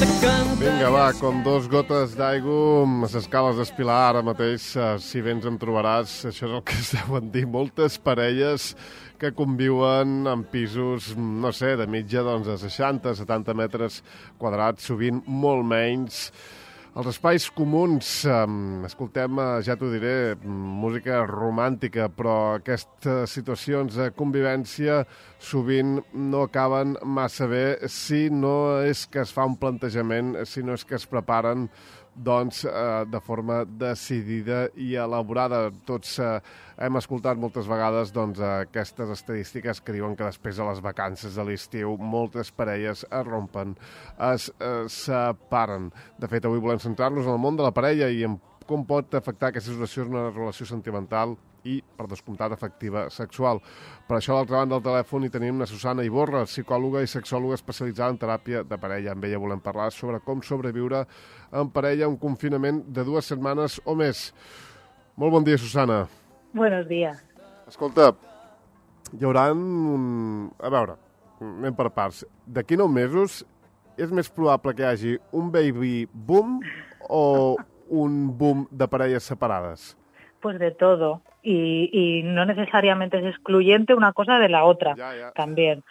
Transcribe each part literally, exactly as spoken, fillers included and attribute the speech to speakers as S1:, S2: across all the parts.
S1: Vinga, va, com dos gotes d'aigua, a les escales d'Espilar, ara mateix, eh, si vens em trobaràs, això és el que es deuen dir moltes parelles que conviuen en pisos, no sé, de mitja, doncs, de seixanta, setanta metres quadrats, sovint molt menys. Els espais comuns, eh, escoltem, eh, ja t'ho diré, música romàntica, però aquestes situacions de convivència sovint no acaben massa bé si no és que es fa un plantejament, si no és que es preparen doncs, eh, de forma decidida i elaborada. Tots eh, hem escoltat moltes vegades doncs, aquestes estadístiques que diuen que després de les vacances de l'estiu moltes parelles es rompen, es eh, separen. De fet, avui volem centrar-nos en el món de la parella i en com pot afectar aquesta situació en una relació sentimental i, per descomptat, afectiva sexual. Per això, a l'altra banda del telèfon, hi tenim la Susana Iborra, psicòloga i sexòloga especialitzada en teràpia de parella. Amb ella volem parlar sobre com sobreviure en parella un confinament de dues setmanes o més. Molt bon dia, Susana.
S2: Buenos días.
S1: Escolta, hi haurà un... A veure, anem per parts. D'aquí nou mesos és més probable que hi hagi un baby boom o un boom de parelles separades?
S2: Pues de todo. Y, y no necesariamente es excluyente una cosa de la otra,
S1: ya, ya.
S2: También.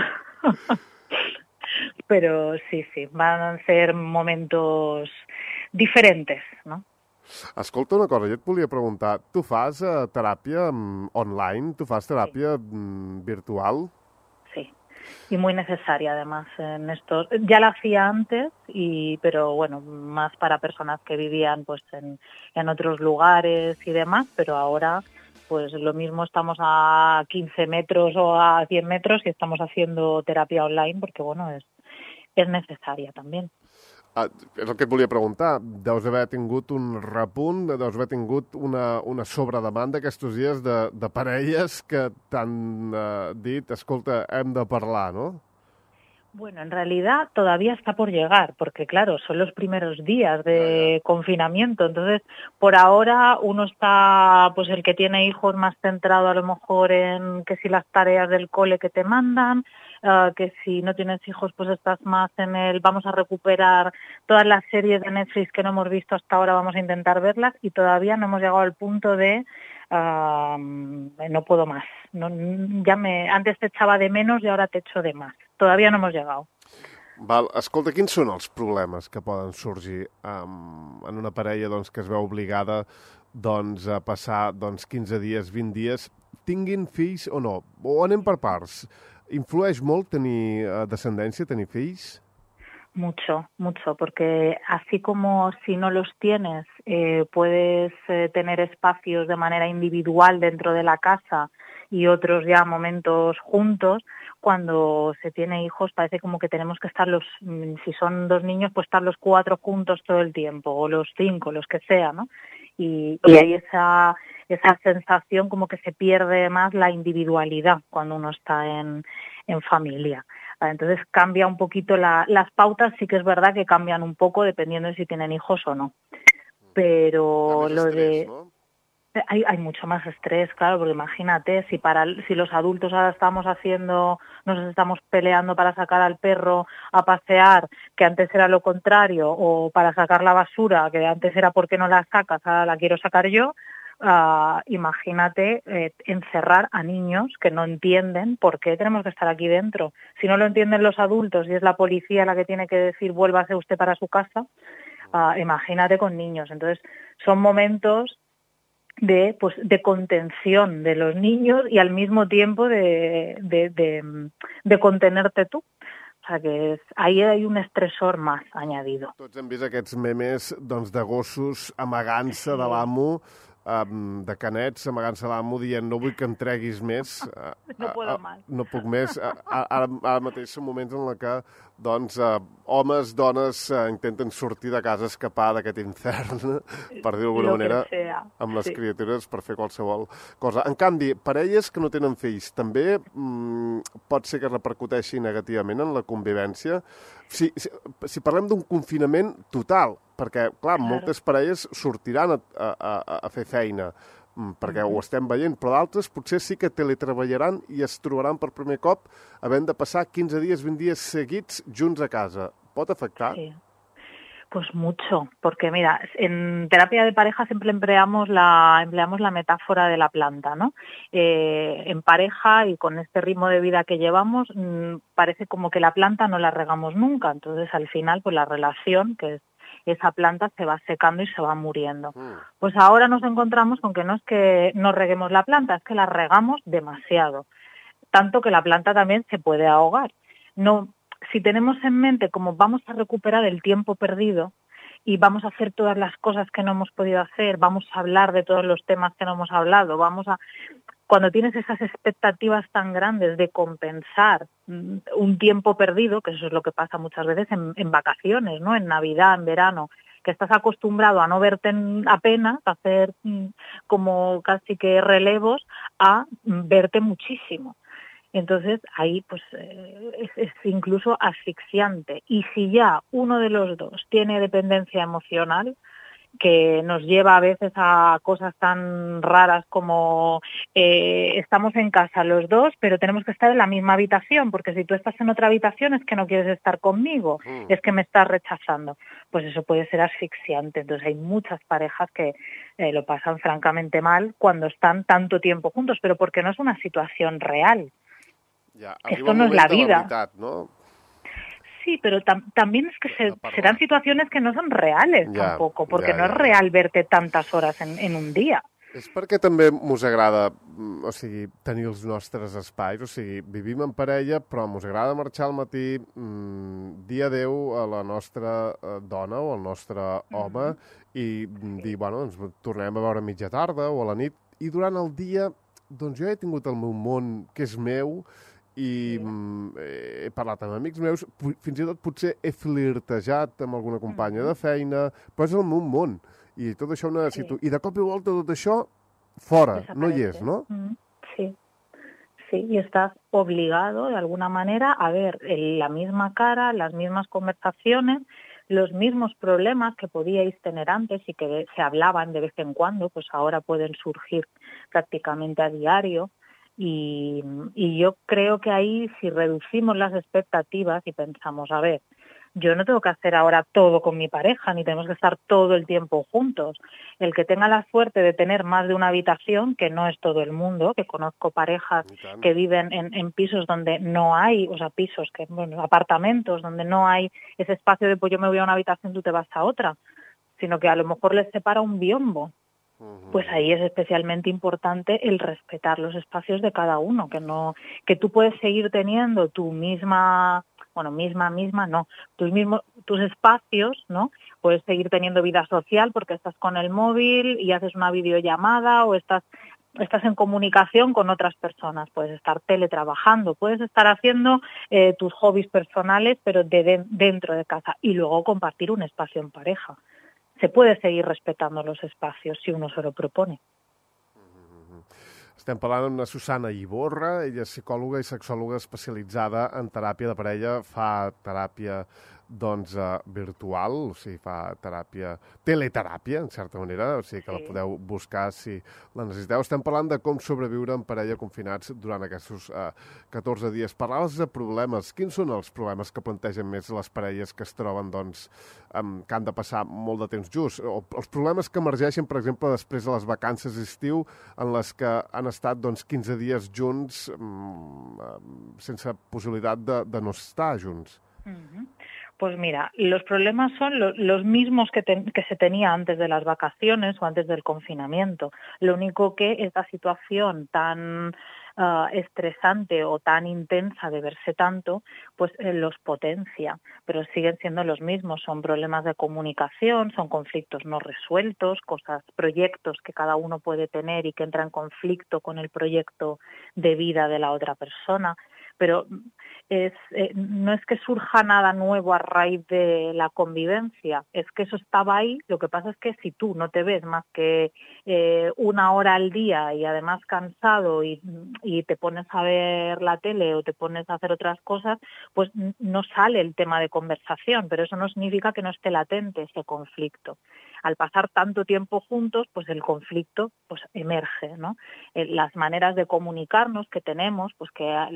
S2: Pero sí, sí, van a ser momentos diferentes, ¿no?
S1: Escolta una cosa, jo et volia preguntar, tu fas uh, teràpia um, online? Tu fas teràpia sí. um, virtual?
S2: Sí, y muy necesaria además en estos. Ya la hacía antes, y pero bueno, más para personas que vivían pues en, en otros lugares y demás, pero ahora pues lo mismo estamos a quince metros o a cien metros y estamos haciendo terapia online porque bueno, es, es necesaria también.
S1: Ah, és el que et volia preguntar. Deus haver tingut un repunt, deus haver tingut una, una sobredemanda aquests dies de, de parelles que t'han eh, dit, escolta, hem de parlar, ¿no?
S2: Bueno, en realidad todavía está por llegar, porque claro, son los primeros días de
S1: ya, ya.
S2: confinamiento, entonces por ahora uno está, pues el que tiene hijos más centrado a lo mejor en que si las tareas del cole que te mandan, uh, que si no tienes hijos pues estás más en el vamos a recuperar todas las series de Netflix que no hemos visto hasta ahora, vamos a intentar verlas y todavía no hemos llegado al punto de Uh, no puedo más. No, ya me, antes te echaba de menos y ahora te echo de más. Todavía no hemos llegado.
S1: Val, escolta, quins són els problemes que poden sorgir um, en una parella doncs, que es veu obligada doncs, a passar doncs, quinze dies, vint dies, tinguin fills o no? O anem per parts. Influeix molt tenir uh, descendència, tenir fills?
S2: Mucho, mucho, porque así como si no los tienes, eh, puedes eh, tener espacios de manera individual dentro de la casa y otros ya momentos juntos, cuando se tiene hijos parece como que tenemos que estar los, si son dos niños, pues estar los cuatro juntos todo el tiempo, o los cinco, los que sea, ¿no? Y, y hay esa, esa sensación como que se pierde más la individualidad cuando uno está en, en familia. Entonces cambia un poquito la, las pautas, sí que es verdad que cambian un poco dependiendo de si tienen hijos o no. Pero lo
S1: estrés,
S2: de
S1: ¿no?
S2: hay, hay mucho más estrés, claro, porque imagínate si para si los adultos ahora estamos haciendo, nos estamos peleando para sacar al perro a pasear, que antes era lo contrario, o para sacar la basura, que antes era ¿por qué no la sacas? Ahora la quiero sacar yo. Uh, imagínate eh, encerrar a niños que no entienden por qué tenemos que estar aquí dentro. Si no lo entienden los adultos y es la policía la que tiene que decir vuélvase usted para su casa, uh, imagínate con niños. Entonces son momentos de pues de contención de los niños y al mismo tiempo de, de, de, de contenerte tú. O sea que és, ahí hay un estresor más añadido.
S1: Tots hem vist aquests memes doncs, de gossos amagant-se sí. de l'amo, um, de canets amagant-se de l'amo, dient no vull que em treguis més.
S2: No puedo más.
S1: No puc més. Ara, ara mateix són moments en què doncs, uh, homes, dones uh, intenten sortir de casa, escapar d'aquest infern, per dir-ho d'alguna manera,
S2: sea.
S1: amb les
S2: sí.
S1: criatures per fer qualsevol cosa. En canvi, parelles que no tenen fills, també mm, pot ser que repercuteixi negativament en la convivència. Si, si, si parlem d'un confinament total, perquè, clar, claro. moltes parelles sortiran a, a, a fer feina, perquè ho estem veient, però d'altres potser sí que teletreballaran i es trobaran per primer cop havent de passar quinze dies, vint dies seguits junts a casa. pot afectar?
S2: Sí. Pues mucho, porque mira, en terapia de pareja siempre empleamos la empleamos la metáfora de la planta, ¿no? Eh, en pareja y con este ritmo de vida que llevamos, mmm, parece como que la planta no la regamos nunca, entonces al final pues la relación, que es esa planta, se va secando y se va muriendo. Mm. Pues ahora nos encontramos con que no es que no reguemos la planta, es que la regamos demasiado, tanto que la planta también se puede ahogar. No, si tenemos en mente cómo vamos a recuperar el tiempo perdido y vamos a hacer todas las cosas que no hemos podido hacer, vamos a hablar de todos los temas que no hemos hablado, vamos a... Cuando tienes esas expectativas tan grandes de compensar un tiempo perdido, que eso es lo que pasa muchas veces en, en vacaciones, ¿no? En Navidad, en verano, que estás acostumbrado a no verte apenas, a hacer como casi que relevos, a verte muchísimo. Entonces ahí pues eh, es, es incluso asfixiante. Y si ya uno de los dos tiene dependencia emocional, que nos lleva a veces a cosas tan raras como eh, estamos en casa los dos, pero tenemos que estar en la misma habitación, porque si tú estás en otra habitación es que no quieres estar conmigo, mm. es que me estás rechazando. Pues eso puede ser asfixiante. Entonces hay muchas parejas que eh, lo pasan francamente mal cuando están tanto tiempo juntos, pero porque no es una situación real.
S1: Ya,
S2: esto no es la vida.
S1: La veritat, ¿no?
S2: Sí, pero tam también es que se, serán situaciones que no son reales ja, tampoco, porque ja, no ja, es real ja. verte tantes hores en, en un dia.
S1: És perquè també mos agrada, o sigui, tenir els nostres espais, o sigui, vivim en parella, però mos agrada marxar al matí, mmm, dir adeu a la nostra dona o al nostre home mm-hmm. i dir, bueno, ens tornem a veure a mitja tarda o a la nit, i durant el dia, doncs jo he tingut el meu món, que és meu, i he parlat amb amics meus, fins i tot potser he flirtejat amb alguna companya de feina, però és el meu món. I tot això ho necessito. Sí. I de cop i volta tot això fora, no hi és, ¿no?
S2: Sí, sí, y estás obligado de alguna manera a ver la misma cara, las mismas conversaciones, los mismos problemas que podíais tener antes y que se hablaban de vez en cuando, pues ahora pueden surgir prácticamente a diario. Y, y yo creo que ahí, si reducimos las expectativas y pensamos, a ver, yo no tengo que hacer ahora todo con mi pareja, ni tenemos que estar todo el tiempo juntos. El que tenga la suerte de tener más de una habitación, que no es todo el mundo, que conozco parejas que viven en, en pisos donde no hay, o sea, pisos, que bueno, apartamentos, donde no hay ese espacio de pues yo me voy a una habitación, tú te vas a otra, sino que a lo mejor les separa un biombo. Pues ahí es especialmente importante el respetar los espacios de cada uno, que no, que tú puedes seguir teniendo tu misma, bueno, misma, misma, no, tus mismos, tus espacios, ¿no? Puedes seguir teniendo vida social porque estás con el móvil y haces una videollamada o estás, estás en comunicación con otras personas, puedes estar teletrabajando, puedes estar haciendo eh, tus hobbies personales, pero de, de dentro de casa y luego compartir un espacio en pareja. Se puede seguir respetando los espacios si uno se lo propone.
S1: Estem parlant amb la Susana Iborra, ella és psicòloga i sexòloga especialitzada en teràpia de parella, fa teràpia doncs, uh, virtual, o sigui, fa teràpia, teleteràpia, en certa manera, o sigui que sí. La podeu buscar si la necessiteu. Estem parlant de com sobreviure en parella confinats durant aquests uh, catorze dies. Parlaves de problemes. Quins són els problemes que plantegen més les parelles que es troben, doncs, um, que han de passar molt de temps junts? O els problemes que emergeixen, per exemple, després de les vacances d'estiu, en les que han estat, doncs, quinze dies junts um, um, sense possibilitat de, de no estar junts.
S2: Mm-hmm. Pues mira, los problemas son lo, los mismos que, ten, que se tenía antes de las vacaciones o antes del confinamiento. Lo único que esta situación tan uh, estresante o tan intensa de verse tanto, pues eh, los potencia, pero siguen siendo los mismos. Son problemas de comunicación, son conflictos no resueltos, cosas, proyectos que cada uno puede tener y que entran en conflicto con el proyecto de vida de la otra persona. Pero es, eh, no es que surja nada nuevo a raíz de la convivencia, es que eso estaba ahí. Lo que pasa es que si tú no te ves más que eh, una hora al día y además cansado y, y te pones a ver la tele o te pones a hacer otras cosas, pues no sale el tema de conversación, pero eso no significa que no esté latente ese conflicto. Al pasar tanto tiempo juntos, pues el conflicto pues emerge, ¿no? Las maneras de comunicarnos que tenemos, pues que hay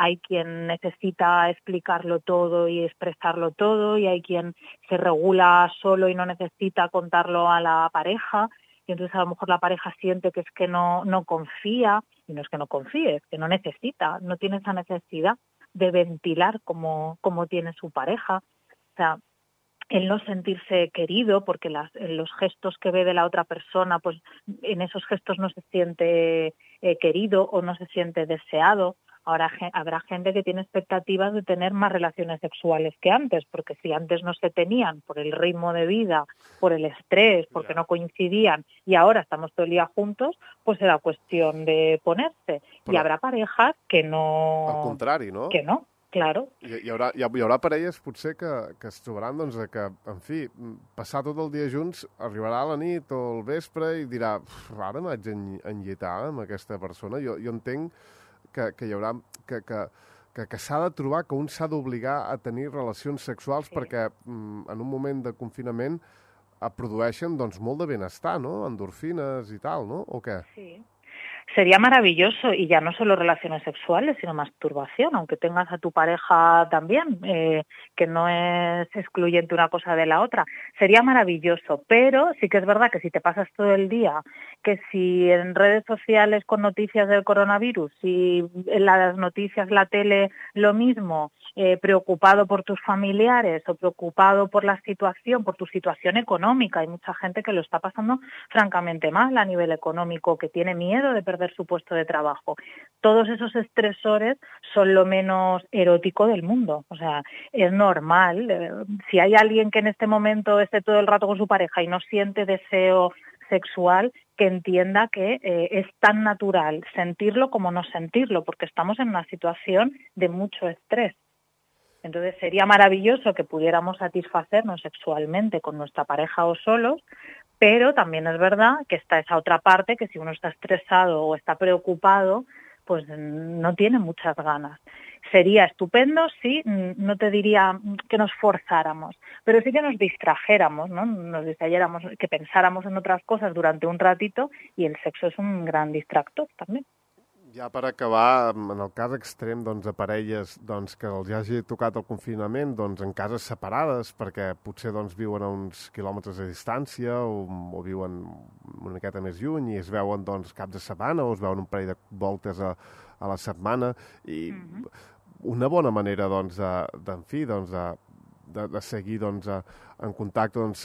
S2: hay quien necesita explicarlo todo y expresarlo todo, y hay quien se regula solo y no necesita contarlo a la pareja, y entonces a lo mejor la pareja siente que es que no, no confía, y no es que no confíe, es que no necesita, no tiene esa necesidad de ventilar como, como tiene su pareja. O sea, el no sentirse querido, porque las, los gestos que ve de la otra persona, pues en esos gestos no se siente eh, querido o no se siente deseado. Ahora habrá gente que tiene expectativas de tener más relaciones sexuales que antes, porque si antes no se tenían por el ritmo de vida, por el estrés, porque no coincidían, y ahora estamos todo el día juntos, pues era cuestión de ponerse. Però, y habrá parejas que no...
S1: Al contrari, no?
S2: Que no, claro.
S1: Hi, hi, haurà, hi, hi haurà parelles potser que, que es trobaran doncs, que, en fi, passar tot el dia junts, arribarà a la nit o al vespre i dirà, ara m'haig d'enllitar amb aquesta persona. Jo, jo entenc que, que hi haurà... que, que, que, que s'ha de trobar, que un s'ha d'obligar a tenir relacions sexuals, sí, perquè mm, en un moment de confinament produeixen doncs, molt de benestar, no? Endorfines i tal, no? O què?
S2: Sí. Sería maravilloso, y ya no solo relaciones sexuales, sino masturbación, aunque tengas a tu pareja también, eh, que no es excluyente una cosa de la otra. Sería maravilloso, pero sí que es verdad que si te pasas todo el día, que si en redes sociales con noticias del coronavirus, si en las noticias, la tele, lo mismo, eh, preocupado por tus familiares o preocupado por la situación, por tu situación económica, hay mucha gente que lo está pasando francamente mal a nivel económico, que tiene miedo de perder su puesto de trabajo. Todos esos estresores son lo menos erótico del mundo. O sea, es normal. Eh, si hay alguien que en este momento esté todo el rato con su pareja y no siente deseo sexual, que entienda que eh, es tan natural sentirlo como no sentirlo, porque estamos en una situación de mucho estrés. Entonces sería maravilloso que pudiéramos satisfacernos sexualmente con nuestra pareja o solos, pero también es verdad que está esa otra parte que si uno está estresado o está preocupado, pues no tiene muchas ganas. Sería estupendo si, no te diría que nos forzáramos, pero sí que nos distrajéramos, ¿no? Nos distrayéramos, que pensáramos en otras cosas durante un ratito, y el sexo es un gran distractor también.
S1: Ja per acabar, en el cas extrem doncs, de parelles doncs, que els hagi tocat el confinament doncs, en cases separades, perquè potser doncs, viuen a uns quilòmetres de distància o, o viuen una miqueta més lluny i es veuen doncs, cap de setmana o es veuen un parell de voltes a, a la setmana. I mm-hmm. una bona manera doncs, de, de, en fi, doncs, de, de, de seguir doncs, en contacte doncs,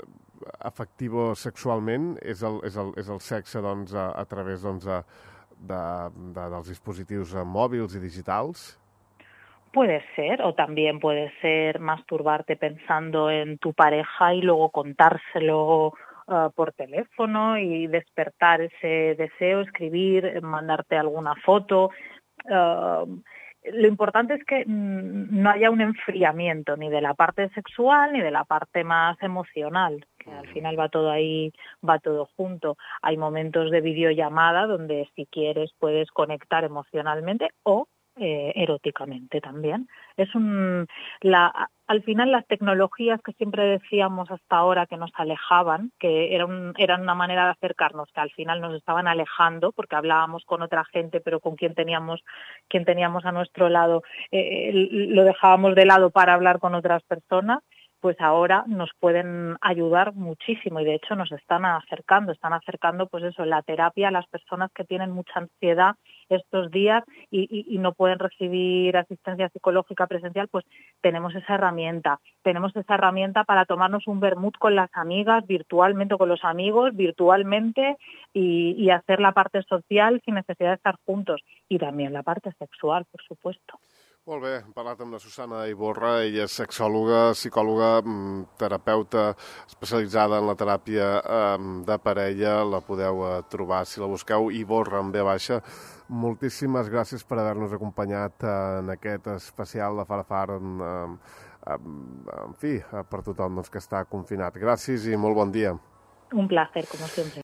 S1: afectivo sexualment és el, és el, és el sexe doncs, a, a través doncs, de De, de, dels dispositivos móviles y digitales?
S2: Puede ser, o también puede ser masturbarte pensando en tu pareja y luego contárselo uh, por teléfono y despertar ese deseo, escribir, mandarte alguna foto. Uh, lo importante es que no haya un enfriamiento ni de la parte sexual ni de la parte más emocional, que al final va todo ahí, va todo junto. Hay momentos de videollamada donde si quieres puedes conectar emocionalmente o eh, eróticamente también. Es un, la, al final las tecnologías que siempre decíamos hasta ahora que nos alejaban, que era un, eran una manera de acercarnos, que al final nos estaban alejando porque hablábamos con otra gente, pero con quien teníamos, quien teníamos a nuestro lado eh, lo dejábamos de lado para hablar con otras personas, pues ahora nos pueden ayudar muchísimo y de hecho nos están acercando, están acercando pues eso, la terapia a las personas que tienen mucha ansiedad estos días y, y, y no pueden recibir asistencia psicológica presencial, pues tenemos esa herramienta, tenemos esa herramienta para tomarnos un vermut con las amigas, virtualmente o con los amigos, virtualmente y, y hacer la parte social sin necesidad de estar juntos y también la parte sexual, por supuesto.
S1: Molt bé, hem parlat amb la Susana Iborra, ella és sexòloga, psicòloga, terapeuta especialitzada en la teràpia de parella, la podeu trobar si la busqueu, Iborra amb ve baixa. Moltíssimes gràcies per haver-nos acompanyat en aquest especial de Farafar, en, en fi, per tothom doncs, que està confinat. Gràcies i molt bon dia.
S2: Un placer, como siempre.